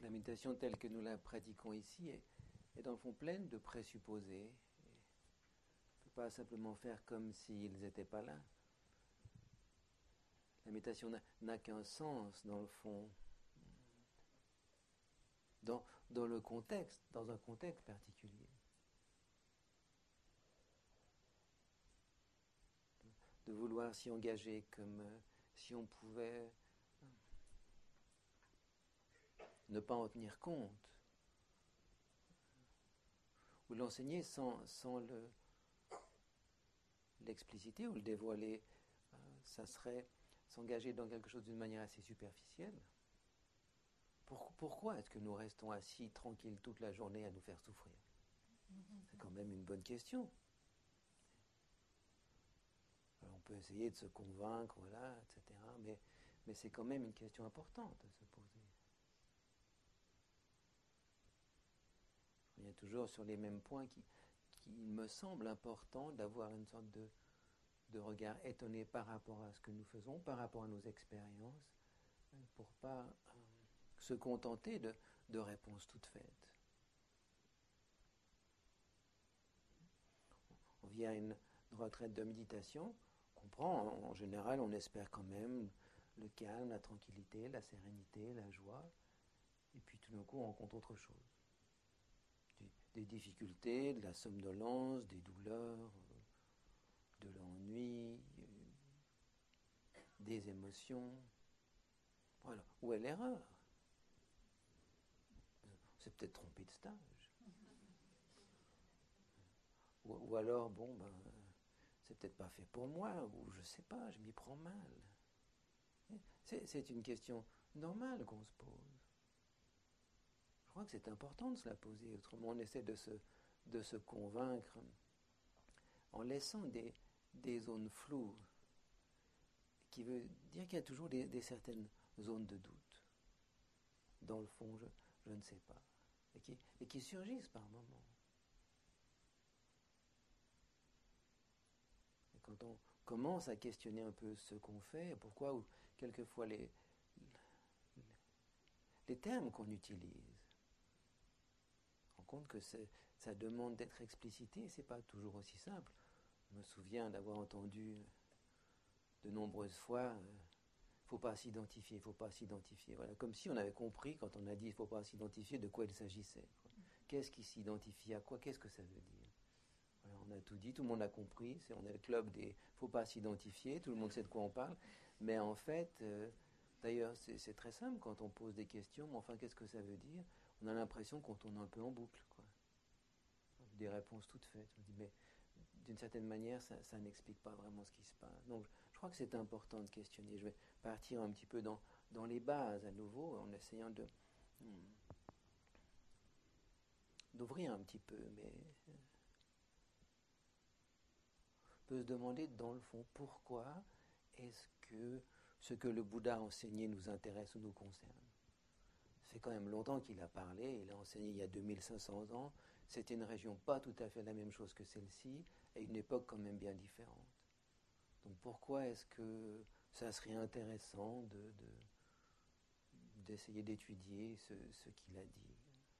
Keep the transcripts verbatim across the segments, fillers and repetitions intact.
la méditation telle que nous la pratiquons ici est, est dans le fond pleine de présupposés. On ne peut pas simplement faire comme s'ils n'étaient pas là. La méditation n'a, n'a qu'un sens dans le fond, dans, dans le contexte, dans un contexte particulier. De vouloir s'y engager comme euh, si on pouvait euh, ne pas en tenir compte, ou l'enseigner sans, sans le, l'expliciter ou le dévoiler, euh, ça serait s'engager dans quelque chose d'une manière assez superficielle. Pour, pourquoi est-ce que nous restons assis tranquilles toute la journée à nous faire souffrir? C'est quand même une bonne question. Alors on peut essayer de se convaincre, voilà, et cetera. Mais, mais c'est quand même une question importante à se poser. Je reviens toujours sur les mêmes points qui, qui me semble important d'avoir une sorte de, de regard étonné par rapport à ce que nous faisons, par rapport à nos expériences, pour ne pas euh, se contenter de, de réponses toutes faites. On vient à une retraite de méditation, on comprend, en général on espère quand même le calme, la tranquillité, la sérénité, la joie, et puis tout d'un coup on rencontre autre chose. Des, des difficultés, de la somnolence, des douleurs, de l'ennui, des émotions. Voilà. Où est l'erreur? On s'est peut-être trompé de stage. Ou, ou alors, bon, ben, c'est peut-être pas fait pour moi, ou je sais pas, je m'y prends mal. C'est, c'est une question normale qu'on se pose. Je crois que c'est important de se la poser, autrement on essaie de se, de se convaincre en laissant des, des zones floues, qui veut dire qu'il y a toujours des, des certaines zones de doute. Dans le fond, je, je ne sais pas. Et qui, et qui surgissent par moments. Et quand on commence à questionner un peu ce qu'on fait, pourquoi, ou quelquefois les, les termes qu'on utilise, on se rend compte que c'est, ça demande d'être explicité, et c'est pas toujours aussi simple. Je me souviens d'avoir entendu de nombreuses fois, il euh, ne faut pas s'identifier, il ne faut pas s'identifier. Voilà, comme si on avait compris, quand on a dit il ne faut pas s'identifier, de quoi il s'agissait. Quoi. Qu'est-ce qui s'identifie à quoi? Qu'est-ce que ça veut dire? Voilà, on a tout dit, tout le monde a compris, c'est, on est le club des il ne faut pas s'identifier, tout le monde sait de quoi on parle, mais en fait, euh, d'ailleurs, c'est, c'est très simple quand on pose des questions, mais enfin, qu'est-ce que ça veut dire? On a l'impression qu'on tourne un peu en boucle, quoi. Des réponses toutes faites. On dit, mais d'une certaine manière, ça, ça n'explique pas vraiment ce qui se passe. Donc, je crois que c'est important de questionner. Je vais partir un petit peu dans, dans les bases à nouveau, en essayant de hmm, d'ouvrir un petit peu, mais on peut se demander dans le fond pourquoi est-ce que ce que le Bouddha a enseigné nous intéresse ou nous concerne. Ça fait quand même longtemps qu'il a parlé, il a enseigné il y a deux mille cinq cents ans, c'était une région pas tout à fait la même chose que celle-ci, et une époque quand même bien différente. Donc pourquoi est-ce que ça serait intéressant de, de, d'essayer d'étudier ce, ce qu'il a dit?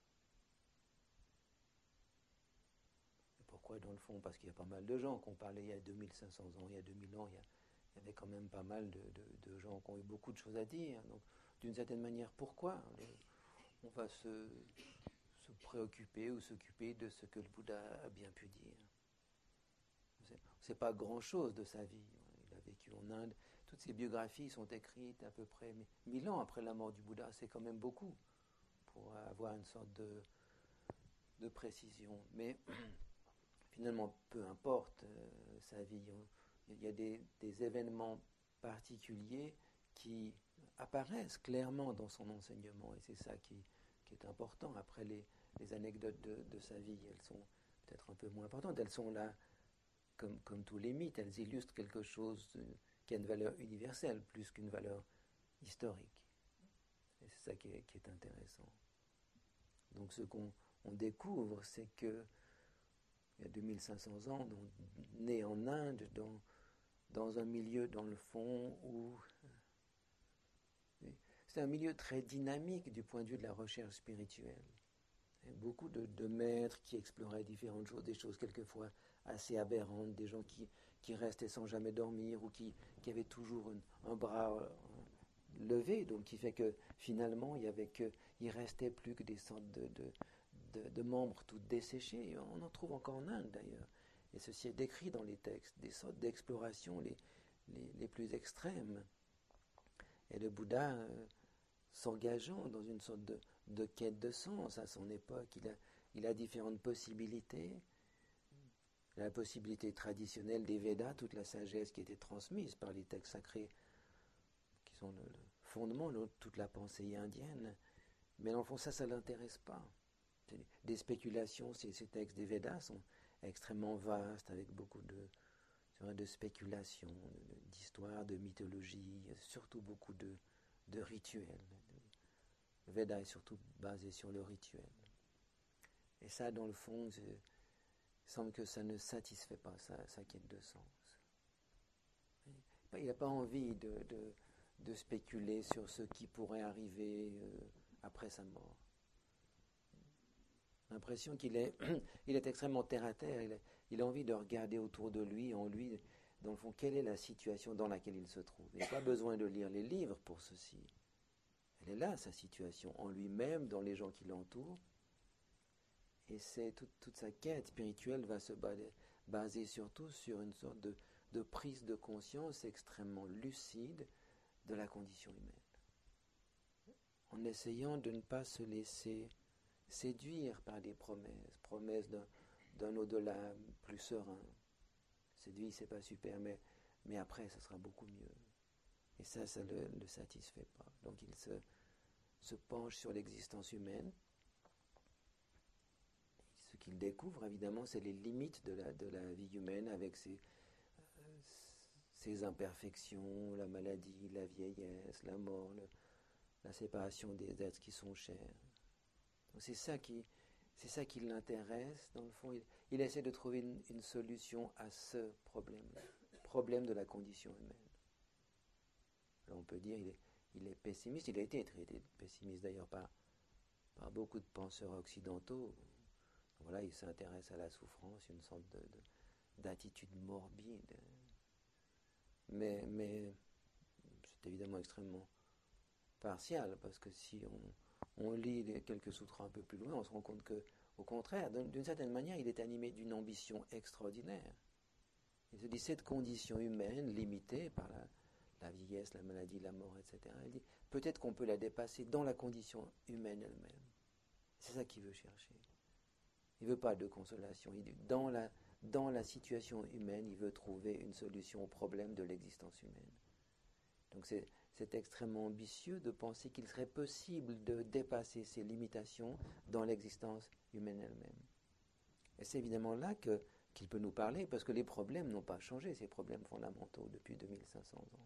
Et pourquoi dans le fond? Parce qu'il y a pas mal de gens qui ont parlé il y a deux mille cinq cents ans, il y a deux mille ans, il y, a, il y avait quand même pas mal de, de, de gens qui ont eu beaucoup de choses à dire. Donc d'une certaine manière, pourquoi on va se, se préoccuper ou s'occuper de ce que le Bouddha a bien pu dire? On ne sait pas grand-chose de sa vie. Il a vécu en Inde. Toutes ses biographies sont écrites à peu près mille ans après la mort du Bouddha. C'est quand même beaucoup pour avoir une sorte de, de précision. Mais finalement, peu importe euh, sa vie. Il y a des, des événements particuliers qui apparaissent clairement dans son enseignement. Et c'est ça qui, qui est important. Après, les, les anecdotes de, de sa vie, elles sont peut-être un peu moins importantes. Elles sont là Comme, comme tous les mythes, elles illustrent quelque chose qui a une valeur universelle plus qu'une valeur historique. Et c'est ça qui est, qui est intéressant. Donc ce qu'on on découvre, c'est que il y a deux mille cinq cents ans, donc, né en Inde, dans, dans un milieu, dans le fond, où c'est un milieu très dynamique du point de vue de la recherche spirituelle. Et beaucoup de, de maîtres qui exploraient différentes choses, des choses quelquefois assez aberrantes, des gens qui, qui restaient sans jamais dormir ou qui, qui avaient toujours une, un bras euh, levé, donc qui fait que finalement il y avait que, il restait plus que des sortes de, de, de, de membres tout desséchés. Et on en trouve encore en Inde d'ailleurs. Et ceci est décrit dans les textes, des sortes d'explorations les, les, les plus extrêmes. Et le Bouddha, euh, s'engageant dans une sorte de, de quête de sens à son époque, il a, il a différentes possibilités. La possibilité traditionnelle des Védas, toute la sagesse qui était transmise par les textes sacrés, qui sont le, le fondement de toute la pensée indienne. Mais dans le fond, ça, ça ne l'intéresse pas. C'est des spéculations, ces, ces textes des Védas sont extrêmement vastes, avec beaucoup de, de spéculations, d'histoires, de mythologie, surtout beaucoup de, de rituels. Le Veda est surtout basé sur le rituel. Et ça, dans le fond, il semble que ça ne satisfait pas sa, sa quête de sens. Il n'a pas envie de, de, de spéculer sur ce qui pourrait arriver euh, après sa mort. L'impression qu'il est, il est extrêmement terre-à-terre, il, il a envie de regarder autour de lui, en lui, dans le fond, quelle est la situation dans laquelle il se trouve. Il n'a pas besoin de lire les livres pour ceci. Elle est là, sa situation, en lui-même, dans les gens qui l'entourent. Et c'est toute, toute sa quête spirituelle va se baser surtout sur une sorte de, de prise de conscience extrêmement lucide de la condition humaine. En essayant de ne pas se laisser séduire par des promesses, promesses d'un, d'un au-delà plus serein. Cette vie, c'est pas super, mais, mais après, ça sera beaucoup mieux. Et ça, ça ne le, le satisfait pas. Donc il se, se penche sur l'existence humaine. Ce qu'il découvre, évidemment, c'est les limites de la, de la vie humaine avec ses, euh, ses imperfections, la maladie, la vieillesse, la mort, le, la séparation des êtres qui sont chers. Donc c'est ça qui, c'est ça qui l'intéresse. Dans le fond, il, il essaie de trouver une, une solution à ce problème-là, problème de la condition humaine. Alors on peut dire il est, il est pessimiste. Il a été traité de pessimiste d'ailleurs par, par beaucoup de penseurs occidentaux. Voilà, il s'intéresse à la souffrance, une sorte de, de, d'attitude morbide. Mais, mais c'est évidemment extrêmement partial, parce que si on, on lit les quelques sutras un peu plus loin, on se rend compte que, au contraire, d'une certaine manière, il est animé d'une ambition extraordinaire. Il se dit, cette condition humaine, limitée par la, la vieillesse, la maladie, la mort, et cetera, il dit, peut-être qu'on peut la dépasser dans la condition humaine elle-même. C'est ça qu'il veut chercher. Il ne veut pas de consolation. Il, dans, la, dans la situation humaine, il veut trouver une solution au problème de l'existence humaine. Donc c'est, c'est extrêmement ambitieux de penser qu'il serait possible de dépasser ces limitations dans l'existence humaine elle-même. Et c'est évidemment là que, qu'il peut nous parler, parce que les problèmes n'ont pas changé, ces problèmes fondamentaux, depuis deux mille cinq cents ans.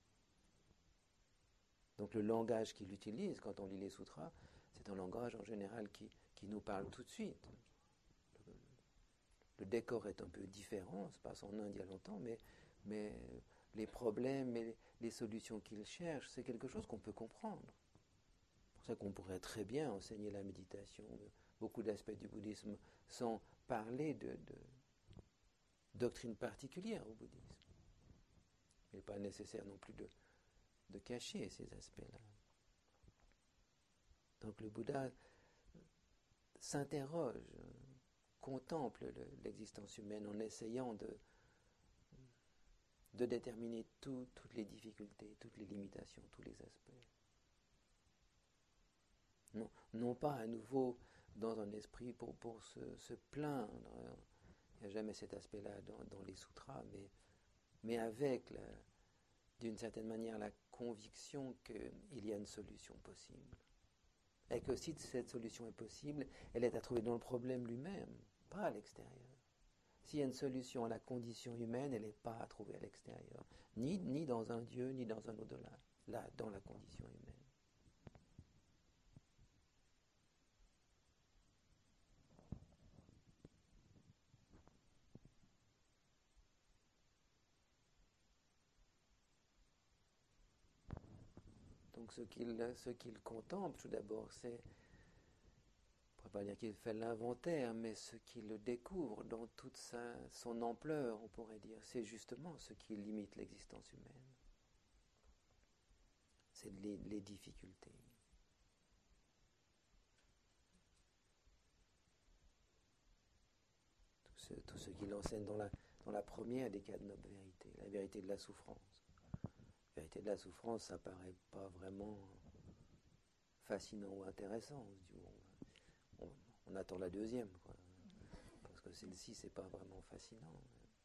Donc le langage qu'il utilise quand on lit les sutras, c'est un langage en général qui, qui nous parle tout de suite. Le, le décor est un peu différent, ça se passe en Inde il y a longtemps, mais, mais les problèmes et les solutions qu'il cherche, c'est quelque chose qu'on peut comprendre. C'est pour ça qu'on pourrait très bien enseigner la méditation, beaucoup d'aspects du bouddhisme, sans parler de, de doctrine particulière au bouddhisme. Il n'est pas nécessaire non plus de, de cacher ces aspects-là. Donc le Bouddha s'interroge, contemple le, l'existence humaine en essayant de, de déterminer tout, toutes les difficultés, toutes les limitations, tous les aspects. Non, non pas à nouveau dans un esprit pour, pour se, se plaindre. Il n'y a jamais cet aspect-là dans, dans les sutras, mais, mais avec, la, d'une certaine manière, la conviction qu'il y a une solution possible. Et que si cette solution est possible, elle est à trouver dans le problème lui-même, pas à l'extérieur. S'il y a une solution à la condition humaine, elle n'est pas à trouver à l'extérieur, ni, ni dans un Dieu, ni dans un au-delà, là, dans la condition humaine. Donc Donc ce qu'il ce qu'il contemple, tout d'abord, c'est, on ne pourrait pas dire qu'il fait l'inventaire, mais ce qu'il découvre dans toute sa, son ampleur, on pourrait dire, c'est justement ce qui limite l'existence humaine. C'est les, les difficultés. Tout ce, tout ce qu'il enseigne dans la, dans la première des quatre nobles vérités, la vérité de la souffrance. La vérité de la souffrance, ça paraît pas vraiment fascinant ou intéressant. On se dit, bon, on, on attend la deuxième, quoi. Parce que celle-ci, c'est pas vraiment fascinant.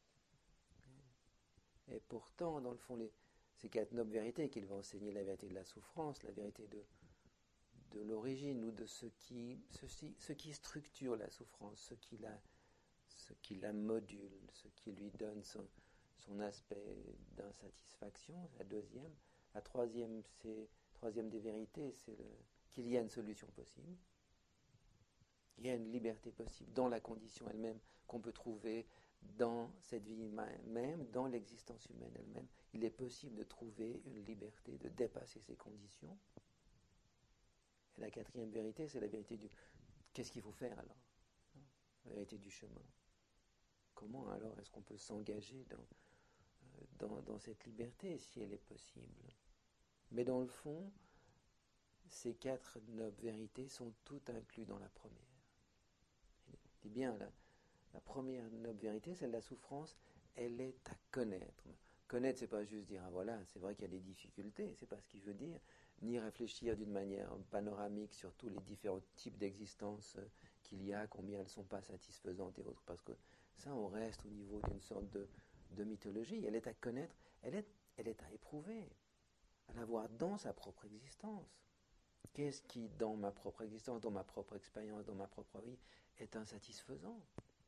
Et pourtant, dans le fond, les, ces quatre nobles vérités qu'il va enseigner, la vérité de la souffrance, la vérité de, de l'origine ou de ce qui, ceci, ce qui structure la souffrance, ce qui la, ce qui la module, ce qui lui donne son, son aspect d'insatisfaction, la deuxième. La troisième, c'est, troisième des vérités, c'est le, qu'il y a une solution possible. Il y a une liberté possible dans la condition elle-même qu'on peut trouver dans cette vie même, dans l'existence humaine elle-même. Il est possible de trouver une liberté, de dépasser ces conditions. Et la quatrième vérité, c'est la vérité du... Qu'est-ce qu'il faut faire alors ? La vérité du chemin. Comment alors est-ce qu'on peut s'engager dans, dans, dans cette liberté, si elle est possible ? Mais dans le fond, ces quatre nobles vérités sont toutes incluses dans la première. Eh bien, la, la première noble vérité, celle de la souffrance, elle est à connaître. Connaître, c'est pas juste dire, ah voilà, c'est vrai qu'il y a des difficultés, c'est pas ce qu'il veut dire, ni réfléchir d'une manière panoramique sur tous les différents types d'existence qu'il y a, combien elles ne sont pas satisfaisantes et autres, parce que ça, on reste au niveau d'une sorte de, de mythologie. Elle est à connaître, elle est, elle est à éprouver, à la voir dans sa propre existence. Qu'est-ce qui, dans ma propre existence, dans ma propre expérience, dans ma propre vie, est insatisfaisant ?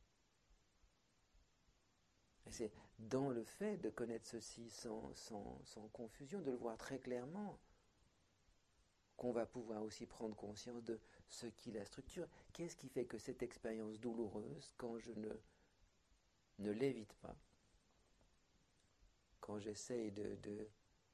Et c'est dans le fait de connaître ceci sans, sans, sans confusion, de le voir très clairement, qu'on va pouvoir aussi prendre conscience de ce qui la structure. Qu'est-ce qui fait que cette expérience douloureuse, quand je ne, ne l'évite pas, quand j'essaye de... de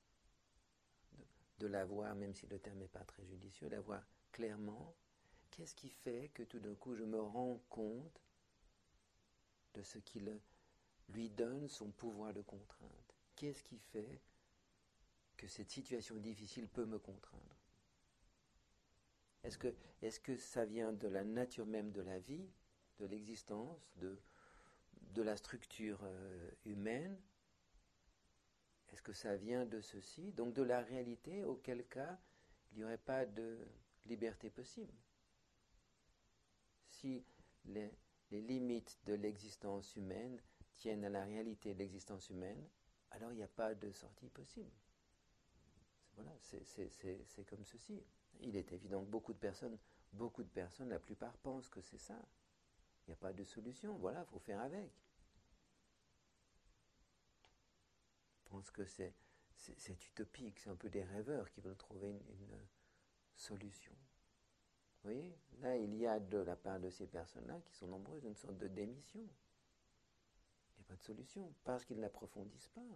de la voir, même si le terme n'est pas très judicieux, la voir clairement, qu'est-ce qui fait que tout d'un coup je me rends compte de ce qui le, lui donne son pouvoir de contrainte ? Qu'est-ce qui fait que cette situation difficile peut me contraindre ? Est-ce que, est-ce que ça vient de la nature même de la vie, de l'existence, de, de la structure euh, humaine ? Est-ce que ça vient de ceci, donc de la réalité, auquel cas il n'y aurait pas de liberté possible ? Si les, les limites de l'existence humaine tiennent à la réalité de l'existence humaine, alors il n'y a pas de sortie possible. Voilà, c'est, c'est, c'est, c'est comme ceci. Il est évident que beaucoup de personnes, beaucoup de personnes, la plupart pensent que c'est ça. Il n'y a pas de solution, voilà, il faut faire avec. Pense que c'est, c'est, c'est utopique, c'est un peu des rêveurs qui veulent trouver une, une solution. Vous voyez, là, il y a de la part de ces personnes-là, qui sont nombreuses, une sorte de démission. Il n'y a pas de solution, parce qu'ils n'approfondissent pas.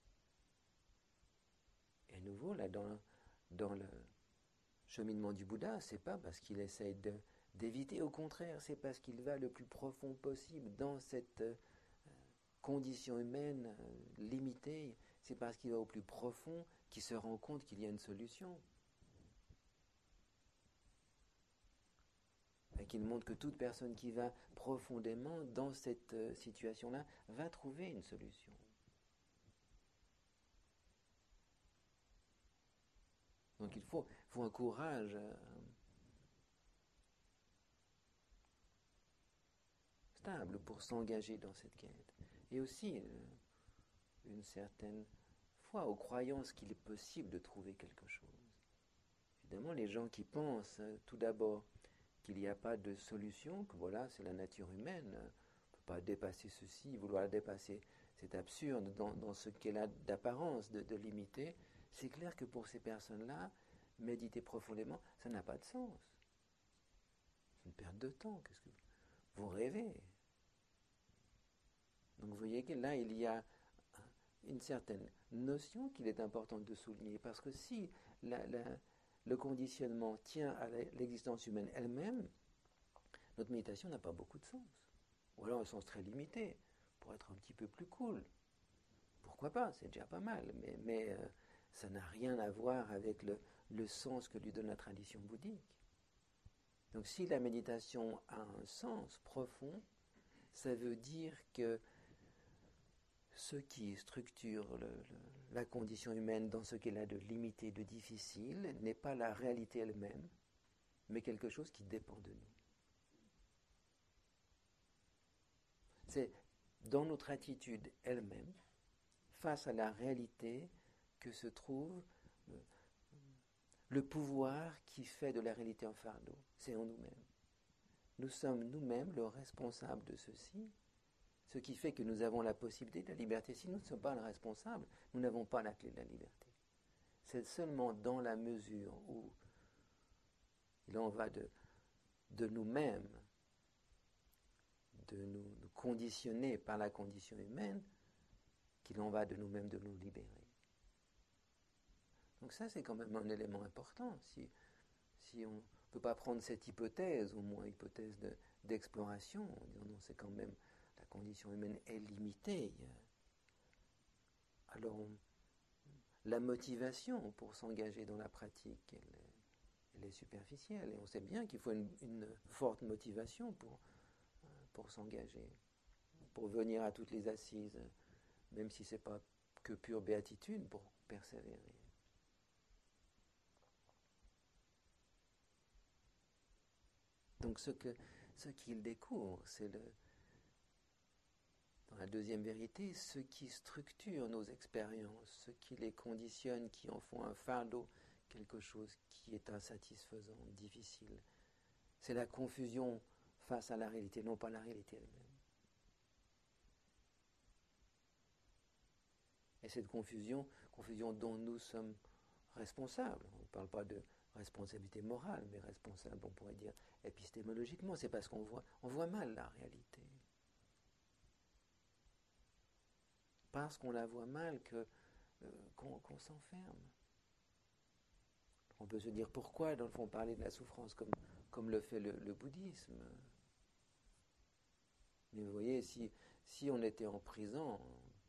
Et à nouveau, là, dans, dans le cheminement du Bouddha, c'est pas parce qu'il essaye de, d'éviter, au contraire, c'est parce qu'il va le plus profond possible dans cette... Euh, condition humaine euh, limitée, c'est parce qu'il va au plus profond qu'il se rend compte qu'il y a une solution. Et qu'il montre que toute personne qui va profondément dans cette euh, situation-là va trouver une solution. Donc il faut, faut un courage euh, stable pour s'engager dans cette quête. Et aussi euh, une certaine foi aux croyances qu'il est possible de trouver quelque chose. Évidemment, les gens qui pensent euh, tout d'abord qu'il n'y a pas de solution, que voilà, c'est la nature humaine, on ne peut pas dépasser ceci, vouloir dépasser, c'est absurde dans, dans ce qu'elle a d'apparence, de, de limité, c'est clair que pour ces personnes-là, méditer profondément, ça n'a pas de sens. C'est une perte de temps, qu'est-ce que vous, vous rêvez. Donc vous voyez que là, il y a une certaine notion qu'il est important de souligner, parce que si la, la, le conditionnement tient à l'existence humaine elle-même, notre méditation n'a pas beaucoup de sens. Ou alors un sens très limité, pour être un petit peu plus cool. Pourquoi pas, c'est déjà pas mal, mais, mais euh, ça n'a rien à voir avec le, le sens que lui donne la tradition bouddhique. Donc si la méditation a un sens profond, ça veut dire que ce qui structure le, le, la condition humaine dans ce qu'elle a de limité, de difficile, n'est pas la réalité elle-même, mais quelque chose qui dépend de nous. C'est dans notre attitude elle-même, face à la réalité, que se trouve le, le pouvoir qui fait de la réalité un fardeau. C'est en nous-mêmes. Nous sommes nous-mêmes le responsable de ceci, ce qui fait que nous avons la possibilité de la liberté. Si nous ne sommes pas le responsable, nous n'avons pas la clé de la liberté. C'est seulement dans la mesure où il en va de, de nous-mêmes, de nous, nous conditionner par la condition humaine, qu'il en va de nous-mêmes de nous libérer. Donc ça, c'est quand même un élément important. Si, si on ne peut pas prendre cette hypothèse, au moins hypothèse de, d'exploration, en disant non, c'est quand même, la condition humaine est limitée. Alors, on, la motivation pour s'engager dans la pratique, elle est, elle est superficielle. Et on sait bien qu'il faut une, une forte motivation pour, pour s'engager, pour venir à toutes les assises, même si ce n'est pas que pure béatitude, pour persévérer. Donc ce, que, ce qu'il découvre, c'est le, dans la deuxième vérité, ce qui structure nos expériences, ce qui les conditionne, qui en font un fardeau, quelque chose qui est insatisfaisant, difficile. C'est la confusion face à la réalité, non pas la réalité elle-même. Et cette confusion, confusion dont nous sommes responsables, on ne parle pas de responsabilité morale, mais responsable, on pourrait dire épistémologiquement, c'est parce qu'on voit, on voit mal la réalité. Parce qu'on la voit mal que, euh, qu'on, qu'on s'enferme. On peut se dire pourquoi, dans le fond, parler de la souffrance comme, comme le fait le, le bouddhisme. Mais vous voyez, si, si on était en prison,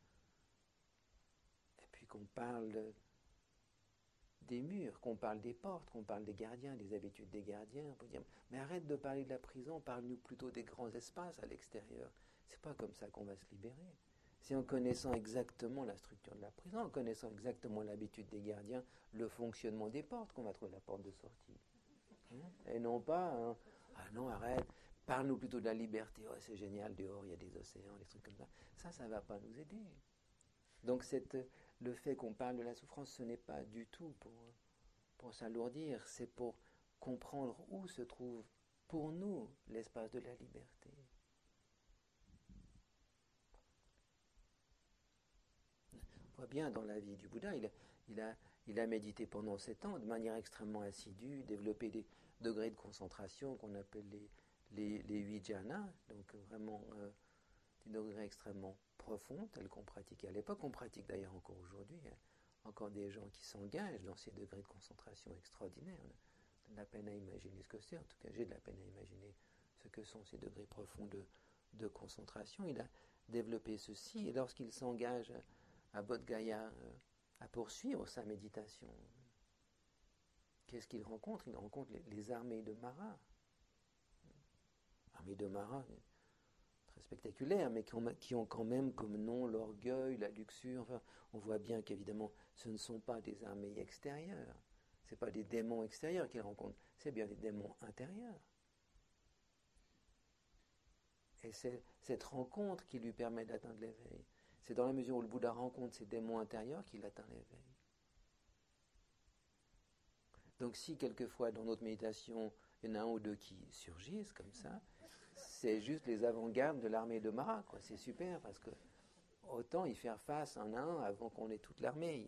et puis qu'on parle de, des murs, qu'on parle des portes, qu'on parle des gardiens, des habitudes des gardiens, on peut dire, mais arrête de parler de la prison, parle-nous plutôt des grands espaces à l'extérieur. C'est pas comme ça qu'on va se libérer. C'est en connaissant exactement la structure de la prison, en connaissant exactement l'habitude des gardiens, le fonctionnement des portes, qu'on va trouver la porte de sortie. Hein? Et non pas, hein, ah non, arrête, parle-nous plutôt de la liberté, oh, c'est génial, dehors il y a des océans, des trucs comme ça. Ça, ça ne va pas nous aider. Donc cette, le fait qu'on parle de la souffrance, ce n'est pas du tout pour, pour s'alourdir, c'est pour comprendre où se trouve pour nous l'espace de la liberté. On voit bien dans la vie du Bouddha, il a, il a, il a médité pendant sept ans de manière extrêmement assidue, développé des degrés de concentration qu'on appelle les, les, les huit jhanas, donc vraiment euh, des degrés extrêmement profonds, tels qu'on pratiquait à l'époque, on pratique d'ailleurs encore aujourd'hui. Il y a encore des gens qui s'engagent dans ces degrés de concentration extraordinaires. On a de la peine à imaginer ce que c'est, en tout cas j'ai de la peine à imaginer ce que sont ces degrés profonds de, de concentration. Il a développé ceci, et lorsqu'il s'engage à Bodh Gaya euh, à poursuivre sa méditation, qu'est-ce qu'il rencontre? Il rencontre les, les armées de Mara. Armées de Mara, très spectaculaires, mais qui ont, qui ont quand même comme nom l'orgueil, la luxure. Enfin, on voit bien qu'évidemment, ce ne sont pas des armées extérieures. Ce n'est pas des démons extérieurs qu'il rencontre, c'est bien des démons intérieurs. Et c'est cette rencontre qui lui permet d'atteindre l'éveil. C'est dans la mesure où le Bouddha rencontre ses démons intérieurs qu'il atteint l'éveil. Donc si quelquefois dans notre méditation, il y en a un ou deux qui surgissent comme ça, c'est juste les avant-gardes de l'armée de Mara, quoi. C'est super parce que autant y faire face un à un avant qu'on ait toute l'armée.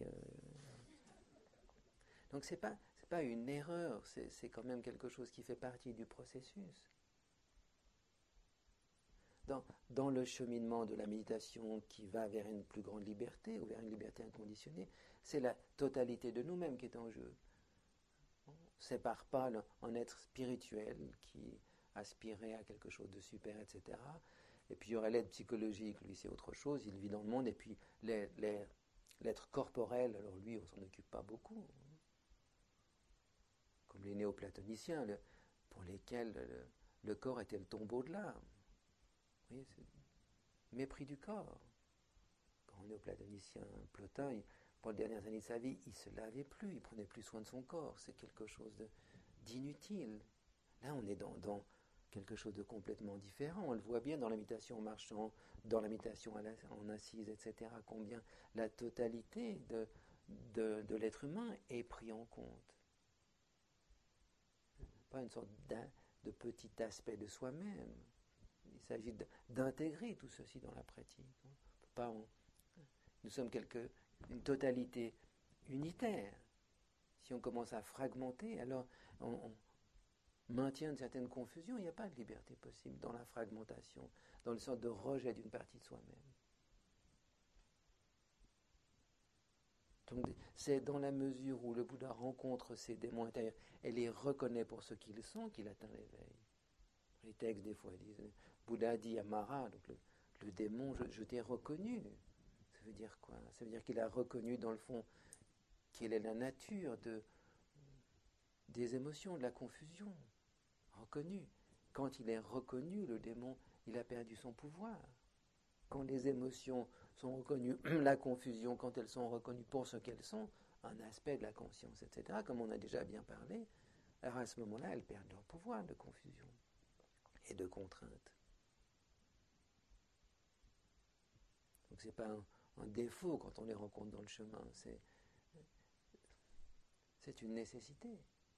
Donc c'est pas, c'est pas une erreur, c'est, c'est quand même quelque chose qui fait partie du processus. dans, dans le cheminement de la méditation qui va vers une plus grande liberté ou vers une liberté inconditionnée, c'est la totalité de nous-mêmes qui est en jeu. On ne sépare pas le, un être spirituel qui aspirait à quelque chose de super, et cetera. Et puis il y aurait l'être psychologique, lui c'est autre chose, il vit dans le monde, et puis les, les, l'être corporel, alors lui on s'en occupe pas beaucoup. Comme les néoplatoniciens, le, pour lesquels le, le corps était le tombeau de l'âme. Vous voyez, c'est mépris du corps. Quand le néoplatonicien Plotin, il, pour les dernières années de sa vie, il ne se lavait plus, il ne prenait plus soin de son corps, c'est quelque chose de, d'inutile. Là on est dans, dans quelque chose de complètement différent. On le voit bien dans la méditation en marchant, dans la méditation en assise, et cetera, combien la totalité de, de, de l'être humain est pris en compte. Pas une sorte de petit aspect de soi-même. Il s'agit d'intégrer tout ceci dans la pratique. On peut pas, on, nous sommes quelque, une totalité unitaire. Si on commence à fragmenter, alors on, on maintient une certaine confusion. Il n'y a pas de liberté possible dans la fragmentation, dans le sens de rejet d'une partie de soi-même. Donc, c'est dans la mesure où le Bouddha rencontre ses démons intérieurs et les reconnaît pour ce qu'ils sont qu'il atteint l'éveil. Les textes, des fois, disent Bouddha dit à Mara, donc le, le démon, je, je t'ai reconnu. Ça veut dire quoi? Ça veut dire qu'il a reconnu, dans le fond, quelle est la nature de, des émotions, de la confusion. Reconnu. Quand il est reconnu, le démon, il a perdu son pouvoir. Quand les émotions sont reconnues, la confusion, quand elles sont reconnues pour ce qu'elles sont, un aspect de la conscience, et cetera, comme on a déjà bien parlé, alors à ce moment-là, elles perdent leur pouvoir de confusion et de contrainte. Donc ce n'est pas un, un défaut quand on les rencontre dans le chemin, c'est, c'est une nécessité.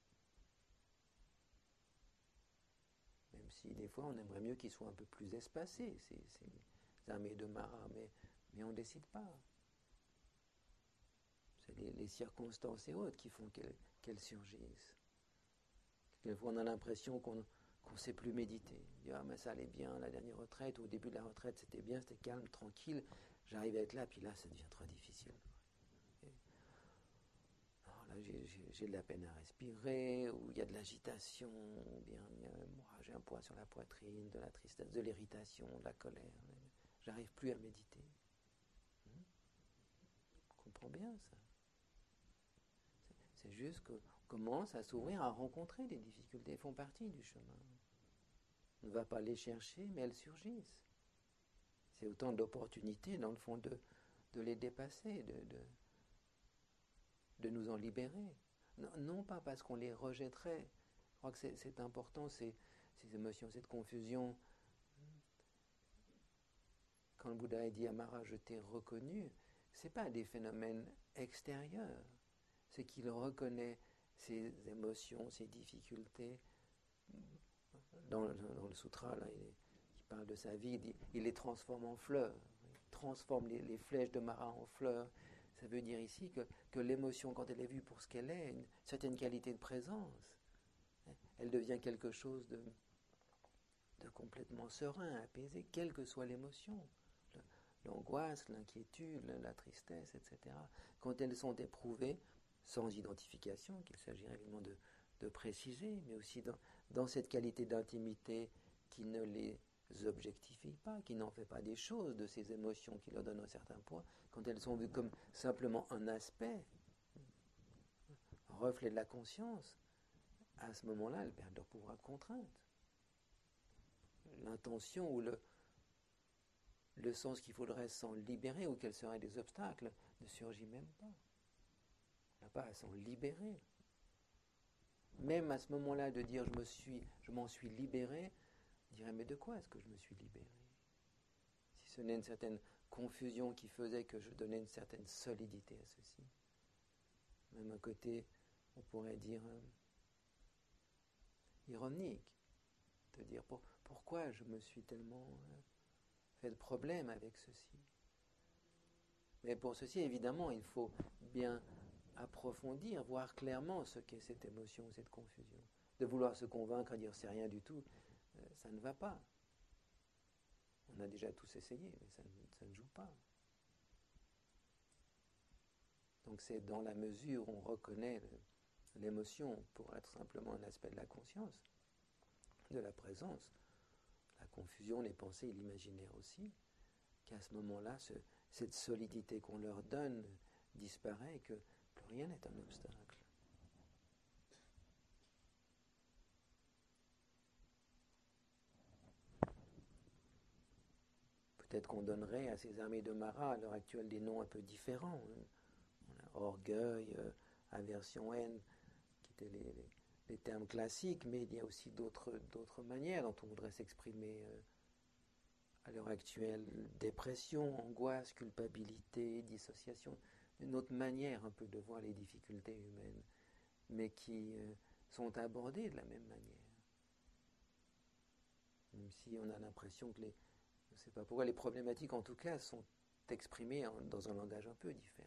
Même si des fois on aimerait mieux qu'ils soient un peu plus espacés, ces, ces armées de Mara, mais, mais on ne décide pas. C'est les, les circonstances et autres qui font qu'elles, qu'elles surgissent. Quelquefois on a l'impression qu'on ne sait plus méditer. On dit, ah mais ça allait bien, la dernière retraite, au début de la retraite c'était bien, c'était calme, tranquille, j'arrive à être là, puis là ça devient trop difficile. Et, alors là j'ai, j'ai, j'ai de la peine à respirer, ou il y a de l'agitation, ou bien il y a, moi, j'ai un poids sur la poitrine, de la tristesse, de l'irritation, de la colère. J'arrive plus à méditer. Hmm? On comprend bien ça. C'est, c'est juste qu'on commence à s'ouvrir, à rencontrer des difficultés, elles font partie du chemin. On ne va pas les chercher, mais elles surgissent. C'est autant d'opportunités, dans le fond, de, de les dépasser, de, de, de nous en libérer. Non, non pas parce qu'on les rejetterait. Je crois que c'est, c'est important, ces, ces émotions, cette confusion. Quand le Bouddha a dit à Mara, je t'ai reconnu, ce n'est pas des phénomènes extérieurs. C'est qu'il reconnaît ses émotions, ses difficultés. Dans, dans le sutra, là, il, il parle de sa vie, il, dit, il les transforme en fleurs. Il transforme les, les flèches de Mara en fleurs. Ça veut dire ici que, que l'émotion, quand elle est vue pour ce qu'elle est, une certaine qualité de présence, elle devient quelque chose de, de complètement serein, apaisé, quelle que soit l'émotion. L'angoisse, l'inquiétude, la tristesse, et cetera. Quand elles sont éprouvées, sans identification, qu'il s'agirait évidemment de, de préciser, mais aussi dans, dans cette qualité d'intimité qui ne les objectifie pas, qui n'en fait pas des choses de ces émotions qui leur donnent un certain poids, quand elles sont vues comme simplement un aspect, un reflet de la conscience, à ce moment-là, elles perdent leur pouvoir de contrainte. L'intention ou le, le sens qu'il faudrait s'en libérer ou quels seraient des obstacles ne surgit même pas. On n'a pas à s'en libérer. Même à ce moment-là de dire je, me suis, je m'en suis libéré, on dirait mais de quoi est-ce que je me suis libéré? Si ce n'est une certaine confusion qui faisait que je donnais une certaine solidité à ceci. Même un côté, on pourrait dire, euh, ironique, de dire pour, pourquoi je me suis tellement euh, fait de problème avec ceci. Mais pour ceci, évidemment, il faut bien approfondir, voir clairement ce qu'est cette émotion, cette confusion. De vouloir se convaincre, à dire c'est rien du tout, euh, ça ne va pas. On a déjà tous essayé, mais ça, ça ne joue pas. Donc c'est dans la mesure où on reconnaît le, l'émotion pour être simplement un aspect de la conscience, de la présence, la confusion, les pensées et l'imaginaire aussi, qu'à ce moment-là, ce, cette solidité qu'on leur donne disparaît et que plus rien n'est un obstacle. Peut-être qu'on donnerait à ces armées de Mara à l'heure actuelle des noms un peu différents. On a orgueil, euh, aversion, haine, qui étaient les, les, les termes classiques, mais il y a aussi d'autres, d'autres manières dont on voudrait s'exprimer euh, à l'heure actuelle. Dépression, angoisse, culpabilité, dissociation. Une autre manière un peu de voir les difficultés humaines, mais qui euh, sont abordées de la même manière. Même si on a l'impression que les... Je ne sais pas pourquoi, les problématiques en tout cas sont exprimées en, dans un langage un peu différent.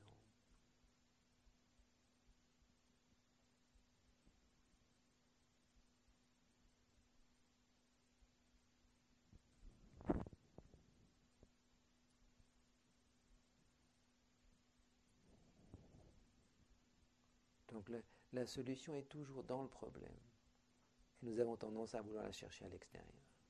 Donc la, la solution est toujours dans le problème. Et nous avons tendance à vouloir la chercher à l'extérieur.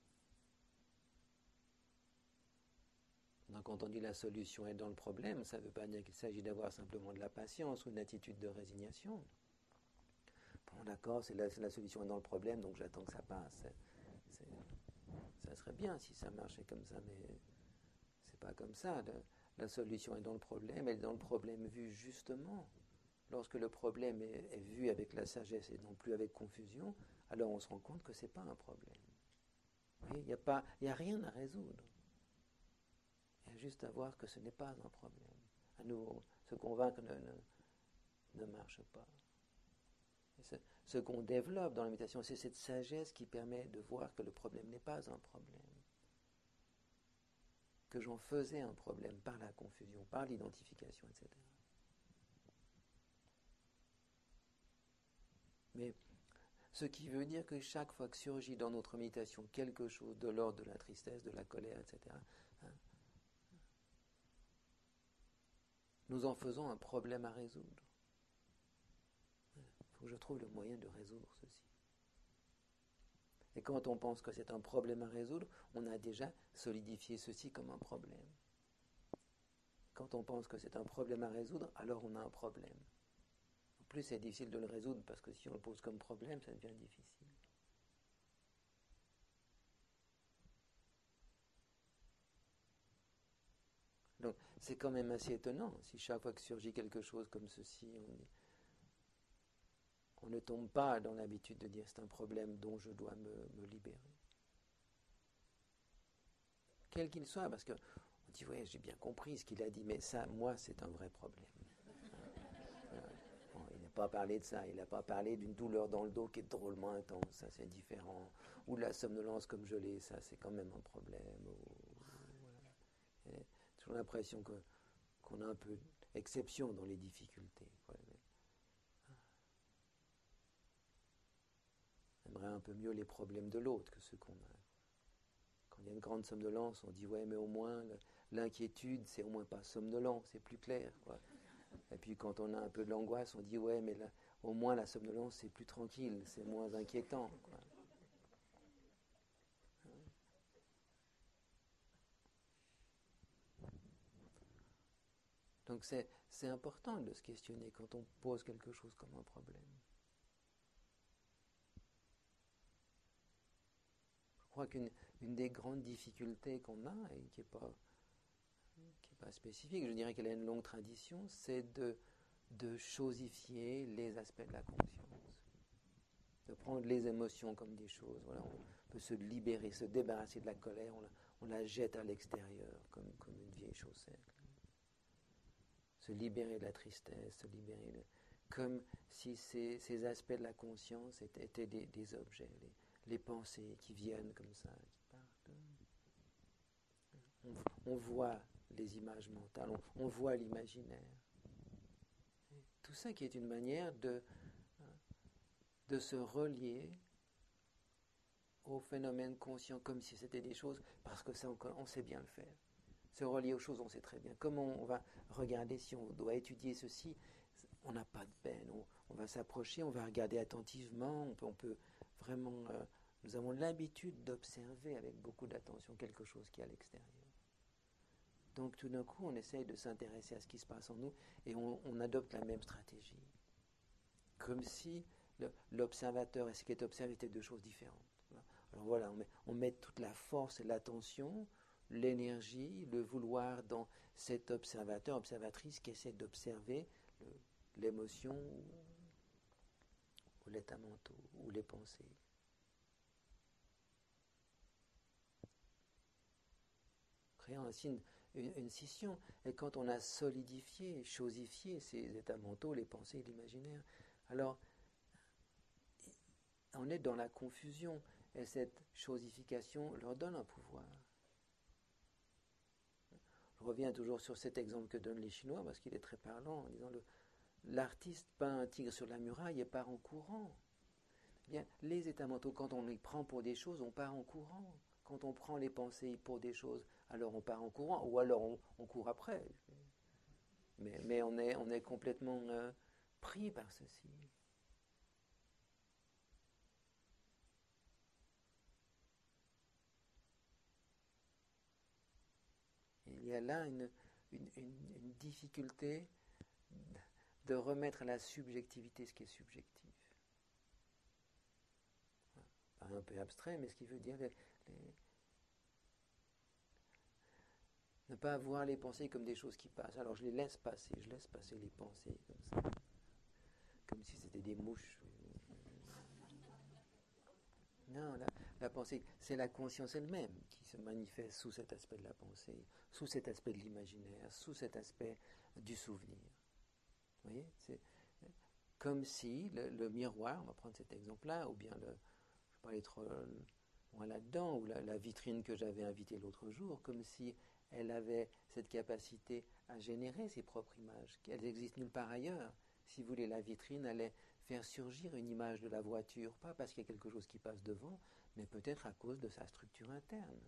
Donc quand on dit la solution est dans le problème, ça ne veut pas dire qu'il s'agit d'avoir simplement de la patience ou une attitude de résignation. Bon, d'accord, c'est la, c'est la solution est dans le problème, donc j'attends que ça passe. C'est, c'est, ça serait bien si ça marchait comme ça, mais c'est pas comme ça. Le, la solution est dans le problème, elle est dans le problème vu justement. Lorsque le problème est, est vu avec la sagesse et non plus avec confusion, alors on se rend compte que ce n'est pas un problème. Il n'y a, pas, y a rien à résoudre. Il y a juste à voir que ce n'est pas un problème. À nouveau, se convaincre ne, ne, ne marche pas. Et ce, ce qu'on développe dans la méditation, c'est cette sagesse qui permet de voir que le problème n'est pas un problème. Que j'en faisais un problème par la confusion, par l'identification, et cetera. Mais ce qui veut dire que chaque fois que surgit dans notre méditation quelque chose de l'ordre de la tristesse, de la colère, et cetera, hein, nous en faisons un problème à résoudre. Il faut que je trouve le moyen de résoudre ceci. Et quand on pense que c'est un problème à résoudre, on a déjà solidifié ceci comme un problème. Quand on pense que c'est un problème à résoudre, alors on a un problème. En plus, c'est difficile de le résoudre parce que si on le pose comme problème, ça devient difficile. Donc, c'est quand même assez étonnant si chaque fois que surgit quelque chose comme ceci, on, on ne tombe pas dans l'habitude de dire c'est un problème dont je dois me, me libérer. Quel qu'il soit, parce qu'on dit ouais, j'ai bien compris ce qu'il a dit, mais ça, moi, c'est un vrai problème. Bon, il n'a pas parlé de ça, il n'a pas parlé d'une douleur dans le dos qui est drôlement intense, ça c'est différent. Ou de la somnolence comme je l'ai, ça c'est quand même un problème. Ou, voilà. J'ai toujours l'impression que, qu'on a un peu d'exception dans les difficultés. Quoi. On aimerait un peu mieux les problèmes de l'autre que ceux qu'on a. Quand il y a une grande somnolence, on dit ouais, mais au moins l'inquiétude, c'est au moins pas somnolent, c'est plus clair, quoi. Et puis quand on a un peu de l'angoisse, on dit ouais, mais là, au moins la somnolence, c'est plus tranquille, c'est moins inquiétant, quoi. Donc c'est, c'est important de se questionner quand on pose quelque chose comme un problème. Je crois qu'une une des grandes difficultés qu'on a, et qui n'est pas, qui est pas spécifique, je dirais qu'elle a une longue tradition, c'est de, de chosifier les aspects de la conscience. De prendre les émotions comme des choses. Voilà, on peut se libérer, se débarrasser de la colère, on la, on la jette à l'extérieur comme, comme une vieille chaussette. Se libérer de la tristesse, se libérer de... Comme si ces, ces aspects de la conscience étaient, étaient des, des objets, les, les pensées qui viennent comme ça, qui partent. On, on voit les images mentales, on, on voit l'imaginaire. Tout ça qui est une manière de, de se relier au, aux phénomènes conscients comme si c'était des choses, parce que ça, on, on sait bien le faire. Se relier aux choses, on sait très bien. Comment on va regarder si on doit étudier ceci, on n'a pas de peine. On, on va s'approcher, on va regarder attentivement, on peut, on peut vraiment... Euh, nous avons l'habitude d'observer avec beaucoup d'attention quelque chose qui est à l'extérieur. Donc tout d'un coup, on essaye de s'intéresser à ce qui se passe en nous et on, on adopte la même stratégie. Comme si le, l'observateur et ce qui est observé étaient deux choses différentes. Alors voilà, on met, on met toute la force et l'attention, l'énergie, le vouloir dans cet observateur, observatrice qui essaie d'observer le, l'émotion ou, ou l'état mental ou les pensées. Créant ainsi une, une, une scission. Et quand on a solidifié, chosifié ces états mentaux, les pensées, l'imaginaire, alors on est dans la confusion. Et cette chosification leur donne un pouvoir. Je reviens toujours sur cet exemple que donnent les Chinois, parce qu'il est très parlant, en disant le, l'artiste peint un tigre sur la muraille et part en courant. Eh bien, les états mentaux, quand on les prend pour des choses, on part en courant. Quand on prend les pensées pour des choses, alors on part en courant, ou alors on, on court après. Mais, mais on, est, on est complètement euh, pris par ceci. Il y a là une, une, une, une difficulté de remettre à la subjectivité ce qui est subjectif. Un peu abstrait, mais ce qui veut dire les, les... ne pas voir les pensées comme des choses qui passent. Alors je les laisse passer, je laisse passer les pensées comme ça, comme si c'était des mouches. Non, la, la pensée, c'est la conscience elle-même qui se manifeste sous cet aspect de la pensée, sous cet aspect de l'imaginaire, sous cet aspect du souvenir. Vous voyez, c'est comme si le, le miroir, on va prendre cet exemple-là, ou bien le, je ne vais pas aller trop loin là-dedans, ou la, la vitrine que j'avais invitée l'autre jour, comme si elle avait cette capacité à générer ses propres images, qu'elles existent nulle part ailleurs. Si vous voulez, la vitrine allait faire surgir une image de la voiture, pas parce qu'il y a quelque chose qui passe devant, mais peut-être à cause de sa structure interne.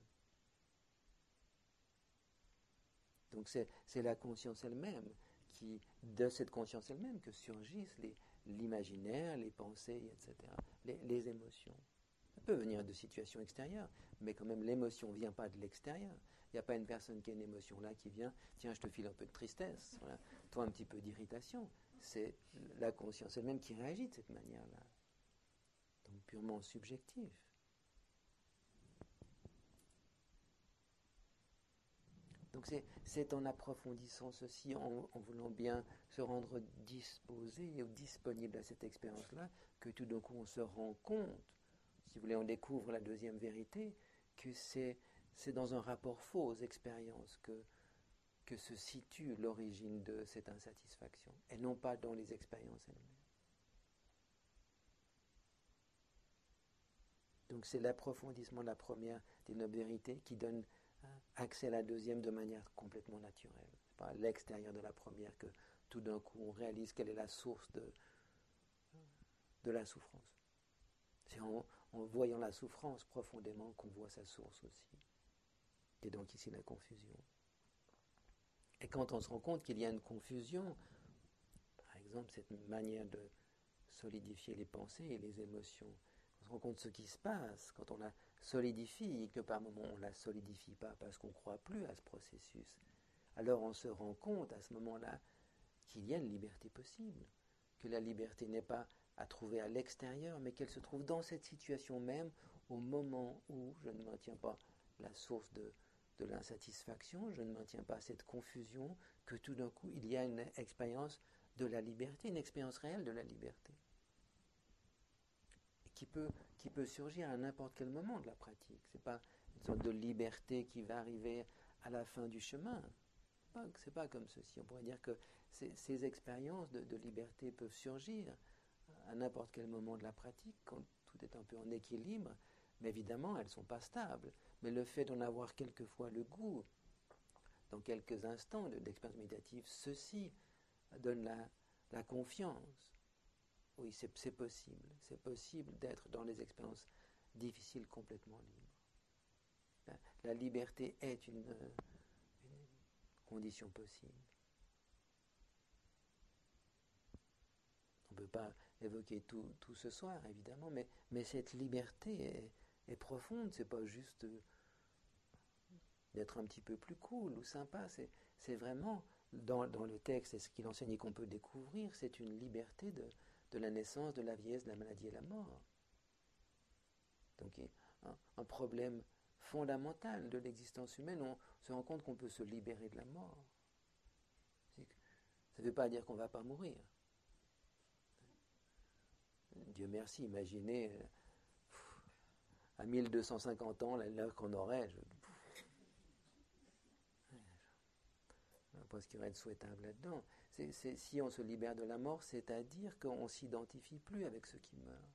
Donc c'est, c'est la conscience elle-même, qui, de cette conscience elle-même que surgissent les, l'imaginaire, les pensées, et cetera, les, les émotions. Ça peut venir de situations extérieures, mais quand même l'émotion ne vient pas de l'extérieur. Il n'y a pas une personne qui a une émotion là qui vient, tiens, je te file un peu de tristesse, voilà. Toi un petit peu d'irritation. C'est la conscience elle-même qui réagit de cette manière-là. Donc purement subjectif. Donc c'est, c'est en approfondissant ceci, en, en voulant bien se rendre disposé ou disponible à cette expérience-là, que tout d'un coup on se rend compte, si vous voulez, on découvre la deuxième vérité, que c'est, c'est dans un rapport faux aux expériences que, que se situe l'origine de cette insatisfaction, et non pas dans les expériences elles-mêmes. Donc c'est l'approfondissement de la première des nobles vérités qui donne accès à la deuxième de manière complètement naturelle. C'est pas à l'extérieur de la première que tout d'un coup on réalise quelle est la source de, de la souffrance. C'est en, en voyant la souffrance profondément qu'on voit sa source aussi. Et donc ici la confusion. Et quand on se rend compte qu'il y a une confusion, par exemple cette manière de solidifier les pensées et les émotions, on se rend compte de ce qui se passe quand on la solidifie et que par moments on ne la solidifie pas parce qu'on ne croit plus à ce processus. Alors on se rend compte à ce moment-là qu'il y a une liberté possible, que la liberté n'est pas à trouver à l'extérieur, mais qu'elle se trouve dans cette situation même au moment où je ne maintiens pas la source de, de l'insatisfaction, je ne maintiens pas cette confusion, que tout d'un coup il y a une expérience de la liberté, une expérience réelle de la liberté. Qui peut, qui peut surgir à n'importe quel moment de la pratique. Ce n'est pas une sorte de liberté qui va arriver à la fin du chemin. Ce n'est pas, c'est pas comme ceci. On pourrait dire que ces, ces expériences de, de liberté peuvent surgir à n'importe quel moment de la pratique, quand tout est un peu en équilibre, mais évidemment, elles ne sont pas stables. Mais le fait d'en avoir quelquefois le goût, dans quelques instants de, d'expérience méditative, ceci donne la, la confiance. Oui, c'est, c'est possible. C'est possible d'être dans les expériences difficile, complètement libre. La, la liberté est une, une condition possible. On ne peut pas évoquer tout, tout ce soir, évidemment, mais, mais cette liberté est, est profonde. C'est pas juste d'être un petit peu plus cool ou sympa. C'est, c'est vraiment, dans, dans le texte, et ce qu'il enseigne et qu'on peut découvrir, c'est une liberté de, de la naissance, de la vieillesse, de la maladie et la mort. Donc, un, un problème fondamental de l'existence humaine, on se rend compte qu'on peut se libérer de la mort. Ça ne veut pas dire qu'on ne va pas mourir. Dieu merci, imaginez euh, à mille deux cent cinquante ans l'heure qu'on aurait. Je ne sais pas ce qu'il y aurait de souhaitable là-dedans. C'est, c'est, si on se libère de la mort, c'est-à-dire qu'on ne s'identifie plus avec ceux qui meurent.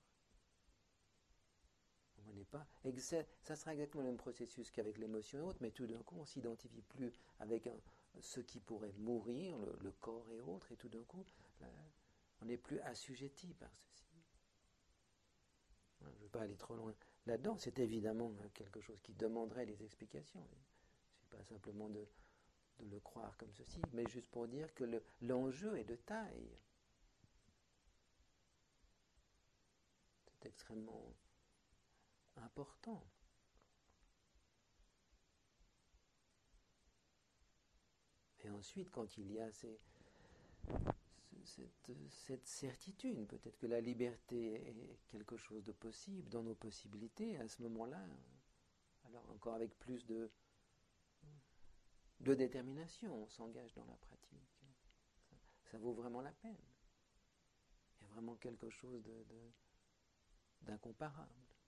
On n'est pas, ça sera exactement le même processus qu'avec l'émotion et autres, mais tout d'un coup, on ne s'identifie plus avec un, ceux qui pourraient mourir, le, le corps et autres, et tout d'un coup, là, on n'est plus assujetti par ceci. Je ne veux pas aller trop loin là-dedans. C'est évidemment quelque chose qui demanderait des explications. Il ne suffit pas simplement de, de le croire comme ceci, mais juste pour dire que le, l'enjeu est de taille. C'est extrêmement important. Et ensuite, quand il y a ces, cette, cette certitude, peut-être que la liberté est quelque chose de possible dans nos possibilités, à ce moment-là, alors encore avec plus de, de détermination, on s'engage dans la pratique. Ça, ça vaut vraiment la peine. Il y a vraiment quelque chose de, de, d'incomparable.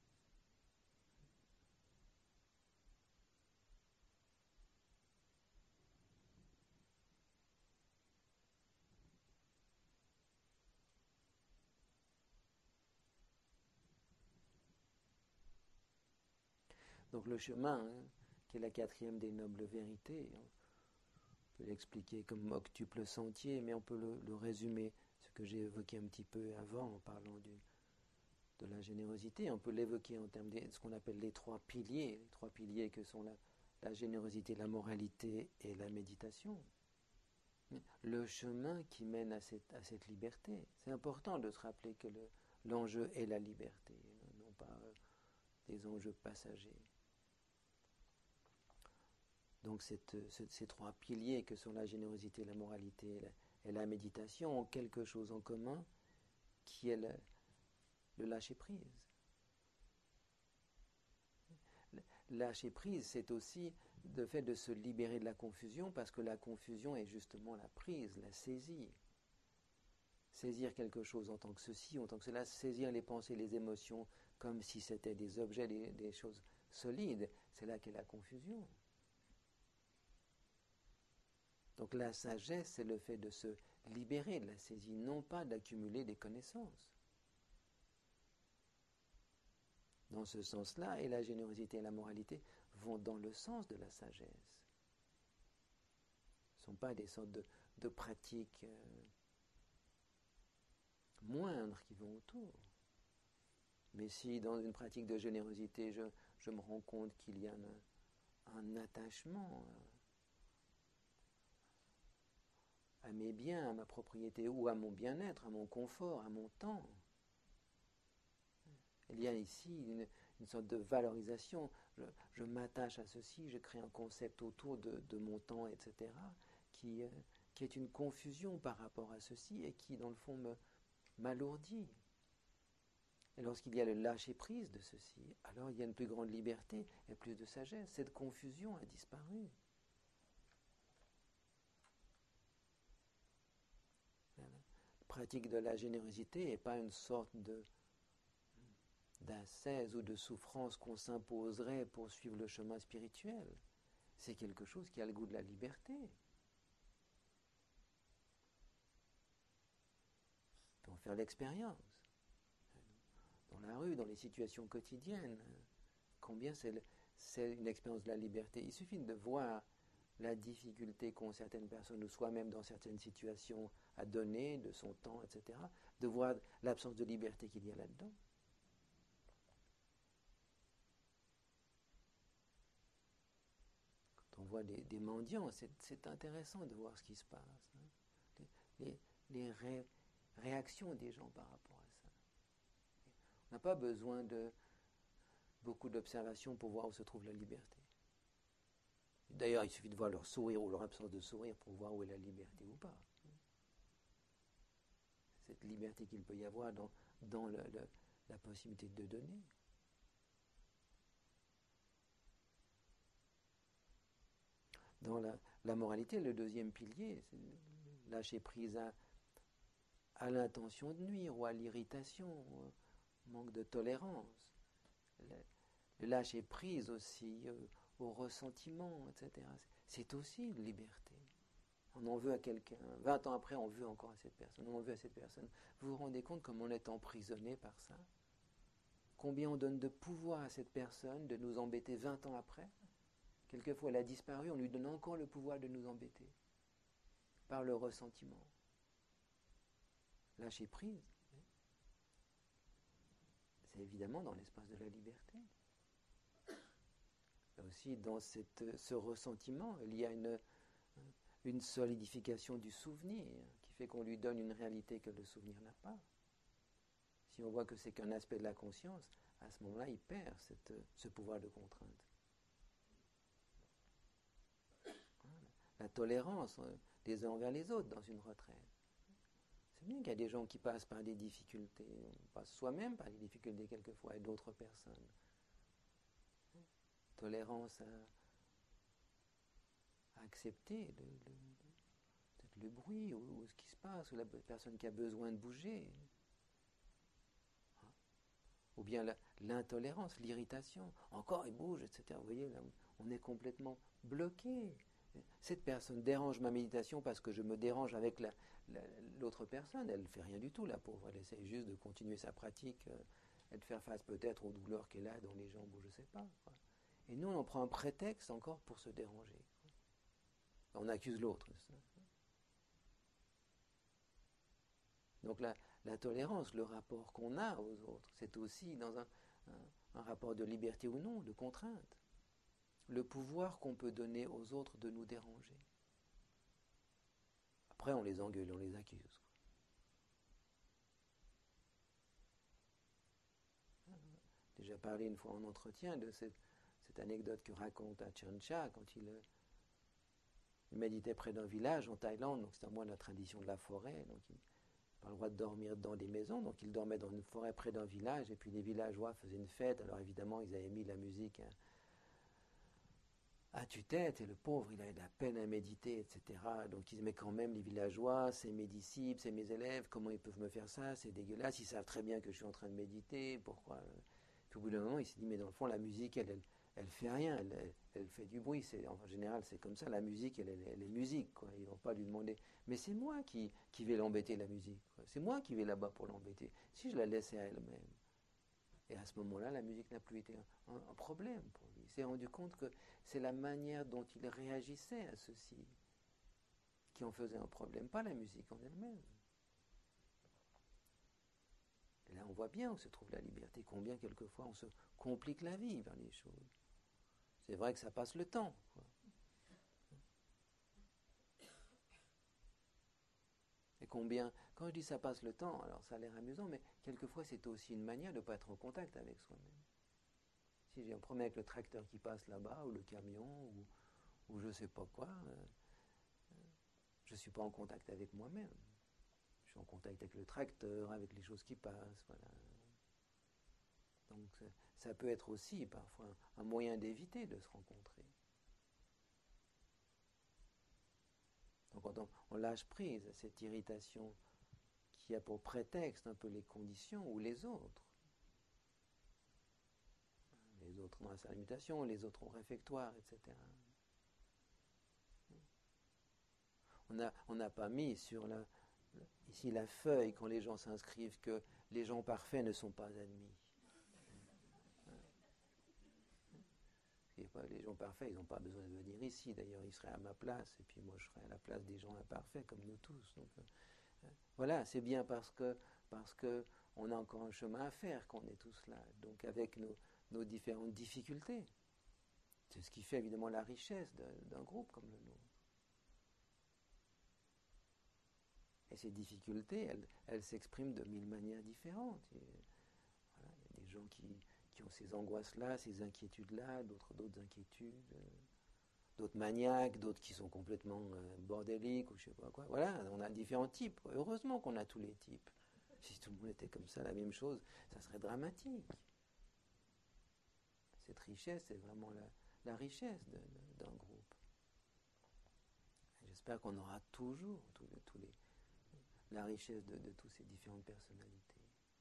Donc le chemin, hein, qui est la quatrième des nobles vérités, on peut l'expliquer comme octuple sentier, mais on peut le, le résumer, ce que j'ai évoqué un petit peu avant en parlant du, de la générosité. On peut l'évoquer en termes de ce qu'on appelle les trois piliers, les trois piliers que sont la, la générosité, la moralité et la méditation. Le chemin qui mène à cette, à cette liberté. C'est important de se rappeler que le, l'enjeu est la liberté, non pas euh, des enjeux passagers. Donc cette, cette, ces trois piliers que sont la générosité, la moralité et la, et la méditation ont quelque chose en commun qui est le, le lâcher-prise. Le lâcher-prise, c'est aussi le fait de se libérer de la confusion, parce que la confusion est justement la prise, la saisie. Saisir quelque chose en tant que ceci, en tant que cela, saisir les pensées, les émotions comme si c'était des objets, des, des choses solides, c'est là qu'est la confusion. Donc la sagesse, c'est le fait de se libérer de la saisie, non pas d'accumuler des connaissances. Dans ce sens-là, et la générosité et la moralité vont dans le sens de la sagesse. Ce ne sont pas des sortes de, de pratiques euh, moindres qui vont autour. Mais si dans une pratique de générosité, je, je me rends compte qu'il y a un, un attachement euh, à mes biens, à ma propriété, ou à mon bien-être, à mon confort, à mon temps. Il y a ici une, une sorte de valorisation. Je, je m'attache à ceci, je crée un concept autour de, de mon temps, et cetera, qui, euh, qui est une confusion par rapport à ceci et qui, dans le fond, me, m'alourdit. Et lorsqu'il y a le lâcher-prise de ceci, alors il y a une plus grande liberté et plus de sagesse. Cette confusion a disparu. La pratique de la générosité n'est pas une sorte de d'ascèse ou de souffrance qu'on s'imposerait pour suivre le chemin spirituel. C'est quelque chose qui a le goût de la liberté. On peut en faire l'expérience. Dans la rue, dans les situations quotidiennes, combien c'est, le, c'est une expérience de la liberté. Il suffit de voir la difficulté qu'ont certaines personnes ou soi-même dans certaines situations à donner de son temps, et cetera, de voir l'absence de liberté qu'il y a là-dedans. voit des, des mendiants, c'est, c'est intéressant de voir ce qui se passe. Hein. Les, les, les ré, réactions des gens par rapport à ça. On n'a pas besoin de beaucoup d'observations pour voir où se trouve la liberté. D'ailleurs, il suffit de voir leur sourire ou leur absence de sourire pour voir où est la liberté ou pas. Cette liberté qu'il peut y avoir dans, dans le, le, la possibilité de donner. Dans la, la moralité, le deuxième pilier, c'est lâcher prise à, à l'intention de nuire ou à l'irritation, au manque de tolérance. Le, le lâcher prise aussi euh, au ressentiment, et cetera. C'est aussi une liberté. On en veut à quelqu'un. vingt ans après, on veut encore à cette personne. On en veut à cette personne. Vous vous rendez compte comme on est emprisonné par ça? Combien on donne de pouvoir à cette personne de nous embêter vingt ans après? Quelquefois, elle a disparu, on lui donne encore le pouvoir de nous embêter par le ressentiment. Lâcher prise, c'est évidemment dans l'espace de la liberté. Là aussi, dans cette, ce ressentiment, il y a une, une solidification du souvenir qui fait qu'on lui donne une réalité que le souvenir n'a pas. Si on voit que c'est qu'un aspect de la conscience, à ce moment-là, il perd cette, ce pouvoir de contrainte. La tolérance des uns envers les autres dans une retraite. C'est bien qu'il y a des gens qui passent par des difficultés. On passe soi-même par des difficultés quelquefois et d'autres personnes. Tolérance à, à accepter le, le, peut-être le bruit ou, ou ce qui se passe, ou la personne qui a besoin de bouger. Ou bien la, l'intolérance, l'irritation. Encore il bouge, et cetera. Vous voyez, là, on est complètement bloqué. Cette personne dérange ma méditation parce que je me dérange avec la, la, l'autre personne. Elle ne fait rien du tout, la pauvre. Elle essaie juste de continuer sa pratique euh, et de faire face peut-être aux douleurs qu'elle a dans les jambes ou je ne sais pas. Quoi. Et nous, on en prend un prétexte encore pour se déranger. Quoi. On accuse l'autre. Ça. Donc la, la tolérance, le rapport qu'on a aux autres, c'est aussi dans un, un, un rapport de liberté ou non, de contrainte. Le pouvoir qu'on peut donner aux autres de nous déranger. Après, on les engueule, on les accuse. J'ai déjà parlé une fois en entretien de cette, cette anecdote que raconte Ajahn Chah quand il, il méditait près d'un village en Thaïlande, donc c'est à moi la tradition de la forêt, donc il n'a pas le droit de dormir dans des maisons, donc il dormait dans une forêt près d'un village, et puis les villageois faisaient une fête, alors évidemment ils avaient mis la musique hein, à tue-tête, et le pauvre, il avait de la peine à méditer, et cetera. Donc il dit, mais quand même, les villageois, c'est mes disciples, c'est mes élèves, comment ils peuvent me faire ça? C'est dégueulasse, ils savent très bien que je suis en train de méditer, pourquoi? Puis au bout d'un moment, il s'est dit, mais dans le fond, la musique, elle, elle, elle fait rien, elle, elle, elle fait du bruit. C'est, en général, c'est comme ça, la musique, elle, elle, elle est musique, quoi. Ils ne vont pas lui demander, mais c'est moi qui, qui vais l'embêter, la musique, quoi. C'est moi qui vais là-bas pour l'embêter. Si je la laissais à elle-même. Et à ce moment-là, la musique n'a plus été un, un, un problème pour lui. Il s'est rendu compte que c'est la manière dont il réagissait à ceci qui en faisait un problème, pas la musique en elle-même. Et là, on voit bien où se trouve la liberté, combien quelquefois on se complique la vie vers les choses. C'est vrai que ça passe le temps, quoi. Et combien, quand je dis ça passe le temps, alors ça a l'air amusant, mais quelquefois c'est aussi une manière de ne pas être en contact avec soi-même. Si j'ai un problème avec le tracteur qui passe là-bas, ou le camion, ou, ou je ne sais pas quoi, euh, je ne suis pas en contact avec moi-même. Je suis en contact avec le tracteur, avec les choses qui passent, voilà. Donc ça peut être aussi parfois un moyen d'éviter de se rencontrer. Donc quand on, on lâche prise à cette irritation qui a pour prétexte un peu les conditions ou les autres. Les autres dans la salle d'imitation, les autres au réfectoire, et cetera. On n'a on n'a pas mis sur la, ici la feuille quand les gens s'inscrivent que les gens parfaits ne sont pas admis. Les gens parfaits, ils n'ont pas besoin de venir ici. D'ailleurs, ils seraient à ma place, et puis moi, je serais à la place des gens imparfaits, comme nous tous. Donc, euh, voilà, c'est bien parce que parce que on a encore un chemin à faire qu'on est tous là. Donc, avec nos, nos différentes difficultés. C'est ce qui fait évidemment la richesse d'un, d'un groupe comme le nôtre. Et ces difficultés, elles, elles s'expriment de mille manières différentes. Et, voilà, il y a des gens qui, qui ont ces angoisses-là, ces inquiétudes-là, d'autres d'autres inquiétudes, euh, d'autres maniaques, d'autres qui sont complètement euh, bordéliques ou je sais pas quoi. Voilà, on a différents types. Heureusement qu'on a tous les types. Si tout le monde était comme ça, la même chose, ça serait dramatique. Cette richesse, c'est vraiment la, la richesse de, de, d'un groupe. Et j'espère qu'on aura toujours tous les, tous les, la richesse de, de toutes ces différentes personnalités.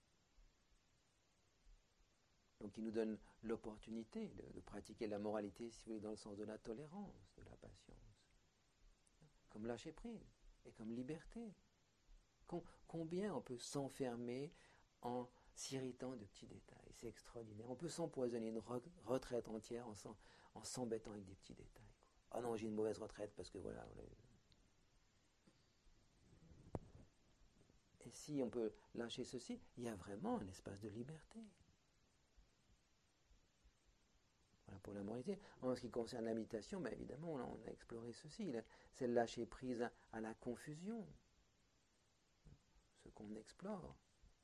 Donc il nous donne l'opportunité de, de pratiquer la moralité, si vous voulez, dans le sens de la tolérance, de la patience. Comme lâcher prise et comme liberté. Com- combien on peut s'enfermer en s'irritant de petits détails. C'est extraordinaire. On peut s'empoisonner une re- retraite entière en, s'en, en s'embêtant avec des petits détails. Ah non, j'ai une mauvaise retraite parce que voilà. Et si on peut lâcher ceci, il y a vraiment un espace de liberté. Voilà pour la moralité. En ce qui concerne la méditation, ben évidemment, on a, on a exploré ceci. C'est le lâcher prise à, à la confusion. Ce qu'on explore.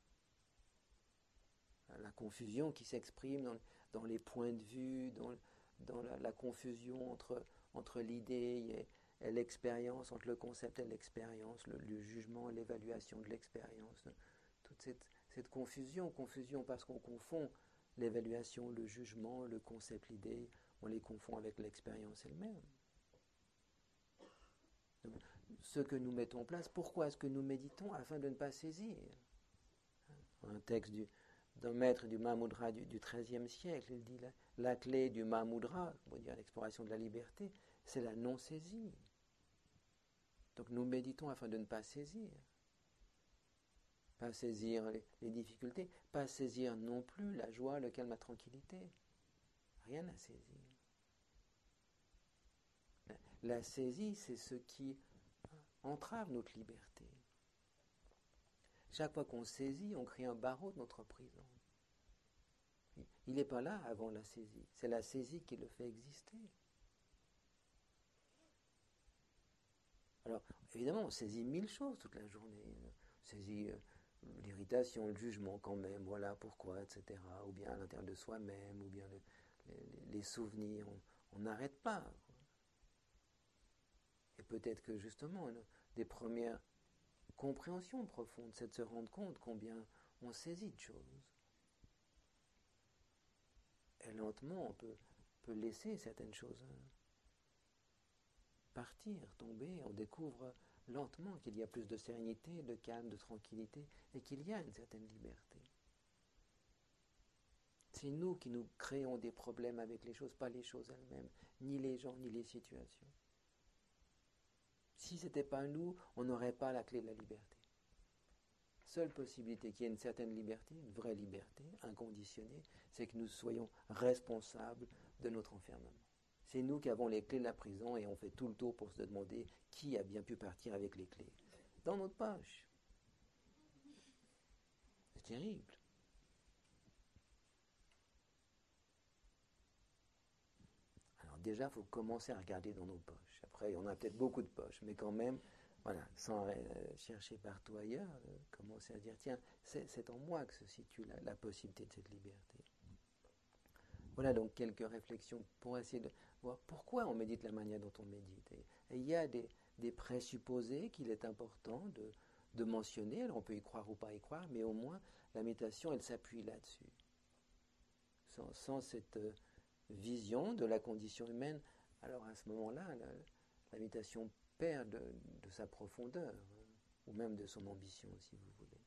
La confusion qui s'exprime dans, dans les points de vue, dans, dans la, la confusion entre, entre l'idée et, et l'expérience, entre le concept et l'expérience, le, le jugement et l'évaluation de l'expérience. Toute cette, cette confusion, confusion parce qu'on confond l'évaluation, le jugement, le concept, l'idée, on les confond avec l'expérience elle-même. Donc, ce que nous mettons en place, pourquoi est-ce que nous méditons? Afin de ne pas saisir. Un texte du, d'un maître du Mahamudra du, du treizième siècle, il dit la, la clé du Mahamudra, on va dire l'exploration de la liberté, c'est la non-saisie. Donc nous méditons afin de ne pas saisir. Pas saisir les, les difficultés, pas saisir non plus la joie, le calme, la tranquillité. Rien à saisir. La, la saisie, c'est ce qui entrave notre liberté. Chaque fois qu'on saisit, on crée un barreau de notre prison. Il n'est pas là avant la saisie. C'est la saisie qui le fait exister. Alors, évidemment, on saisit mille choses toute la journée. On saisit euh, l'irritation, le jugement quand même, voilà pourquoi, et cetera. Ou bien à l'intérieur de soi-même, ou bien le, les, les souvenirs. On n'arrête pas. Quoi. Et peut-être que justement, une des premières compréhensions profondes, c'est de se rendre compte combien on saisit de choses. Et lentement, on peut, peut laisser certaines choses partir, tomber. On découvre lentement qu'il y a plus de sérénité, de calme, de tranquillité, et qu'il y a une certaine liberté. C'est nous qui nous créons des problèmes avec les choses, pas les choses elles-mêmes, ni les gens, ni les situations. Si ce n'était pas nous, on n'aurait pas la clé de la liberté. Seule possibilité qu'il y ait une certaine liberté, une vraie liberté, inconditionnée, c'est que nous soyons responsables de notre enfermement. C'est nous qui avons les clés de la prison et on fait tout le tour pour se demander qui a bien pu partir avec les clés. Dans notre poche. C'est terrible. Alors déjà, il faut commencer à regarder dans nos poches. Après, on a peut-être beaucoup de poches, mais quand même, voilà, sans euh, chercher partout ailleurs, euh, commencer à dire, tiens, c'est, c'est en moi que se situe la, la possibilité de cette liberté. Voilà donc quelques réflexions pour essayer de voir pourquoi on médite la manière dont on médite. Et, et il y a des, des présupposés qu'il est important de, de mentionner. Alors on peut y croire ou pas y croire, mais au moins la méditation, elle s'appuie là-dessus. Sans, sans cette euh, vision de la condition humaine, alors à ce moment-là, la, la méditation perd de, de sa profondeur, hein, ou même de son ambition, si vous voulez.